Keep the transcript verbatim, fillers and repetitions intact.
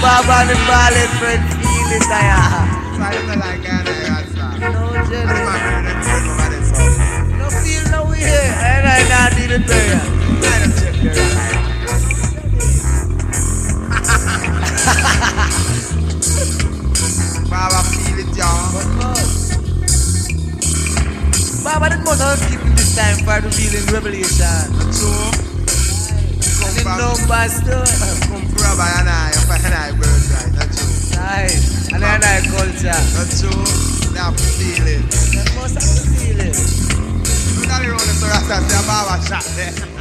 Baba and the ballad friend feel it, I I don't like that, No jealous. that's my friend, that's my friend. No feel no way here. And I not need it there. I don't check your eye. Baba feel it, y'all. But boss. Baba, that must have keeping this time for revealing revelation. That's true. And the numbers too. Come from and I, and I bird right, that's true. Nice. And then I culture. That's true. They have to feel it. That must have to feel it. Look at the road, so that's a Baba shot there.